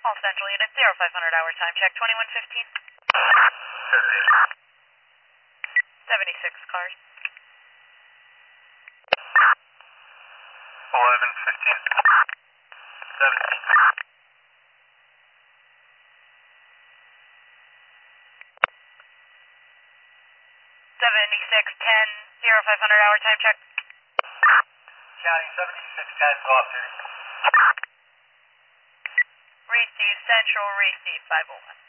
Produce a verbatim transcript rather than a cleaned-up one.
All Central Unit, zero five hundred hour time check, twenty-one fifteen. seventy-six cars. eleven fifteen. seventeen. seventy-six ten, zero five hundred hour time check. County seventy-six ten, go up there. Receive Central, receive five oh one.